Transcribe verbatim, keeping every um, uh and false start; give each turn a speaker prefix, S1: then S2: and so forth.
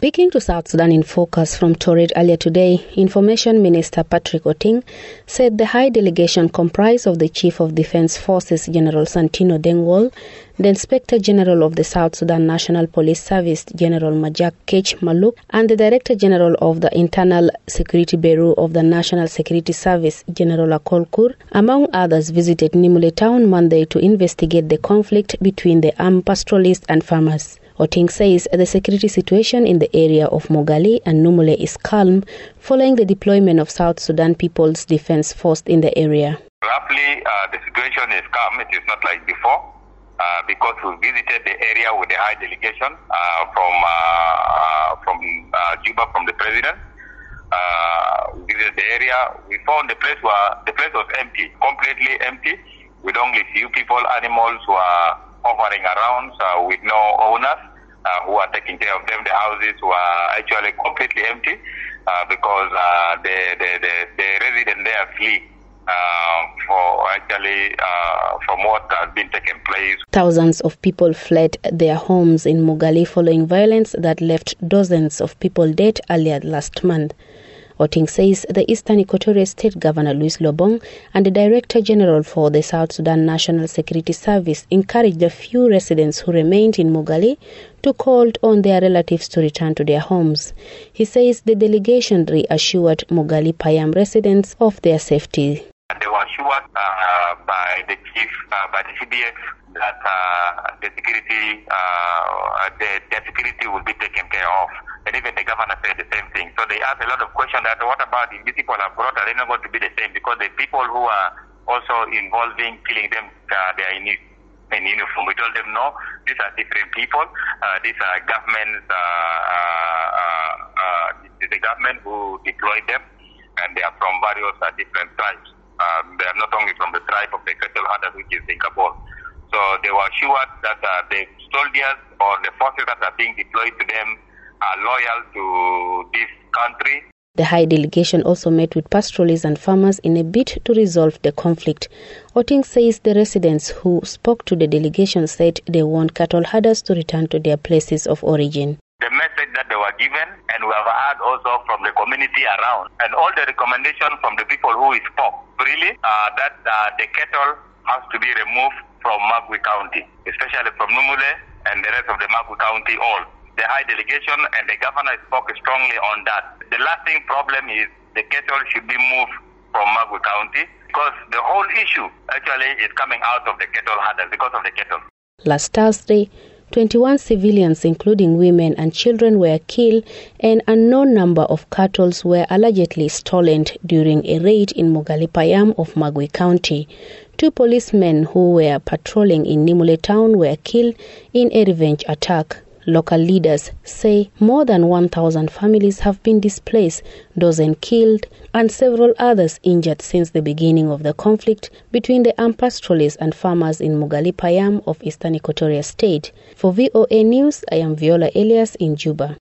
S1: Speaking to South Sudan in Focus from Torrid earlier today, Information Minister Patrick Oting said the high delegation comprised of the Chief of Defence Forces General Santino Dengwall, the Inspector General of the South Sudan National Police Service General Majak Kech Maluk, and the Director General of the Internal Security Bureau of the National Security Service General Akol Kur, among others, visited Nimule town Monday to investigate the conflict between the armed pastoralists and farmers. Oting says the security situation in the area of Mogali and Numule is calm following the deployment of South Sudan People's Defense Force in the area.
S2: Roughly, uh, the situation is calm. It is not like before uh, because we visited the area with a high delegation uh, from uh, from uh, Juba, from the president. Uh, we visited the area. We found the place where the place was empty, completely empty, with only few people, animals who are hovering around uh, with no owners uh, who are taking care of them. The houses were actually completely empty uh, because uh, the, the, the, the residents there flee uh, for actually uh, from what has been taking place.
S1: Thousands of people fled their homes in Mogali following violence that left dozens of people dead earlier last month. Oting says the Eastern Equatorial State Governor Louis Lobong and the Director General for the South Sudan National Security Service encouraged the few residents who remained in Mogali to call on their relatives to return to their homes. He says the delegation reassured Mogali Payam residents of their safety.
S2: They were assured uh, by the chief, uh, by the C D F, that uh, the security, uh, the, the security will be taken care of. And even the governor said the same thing. So they asked a lot of questions that what about if these people are brought, are they not going to be the same? Because the people who are also involved in killing them, uh, they are in, in uniform. We told them, no, these are different people. Uh, these are governments, uh, uh, uh, this is the government who deployed them, and they are from various uh, different tribes. Um, they are not only from the tribe of the cattle hunters, which is the Kabul. So they were assured that uh, the soldiers or the forces that are being deployed to them are loyal to this country.
S1: The high delegation also met with pastoralists and farmers in a bid to resolve the conflict. Oting says the residents who spoke to the delegation said they want cattle herders to return to their places of origin.
S2: The message that they were given, and we have heard also from the community around, and all the recommendations from the people who spoke, really, uh, that uh, the cattle has to be removed from Magui County, especially from Numule and the rest of the Magui County all. The high delegation and the governor spoke strongly on that. The lasting problem is the cattle should be moved from Magui County because the whole issue actually is coming out of the cattle herders because of the cattle.
S1: Last Thursday, twenty-one civilians, including women and children, were killed and an unknown number of cattle were allegedly stolen during a raid in Mogali Payam of Magui County. Two policemen who were patrolling in Nimule town were killed in a revenge attack. Local leaders say more than one thousand families have been displaced, dozens killed, and several others injured since the beginning of the conflict between the armed pastoralists and farmers in Mogali Payam of Eastern Equatorial State. For V O A News, I am Viola Elias in Juba.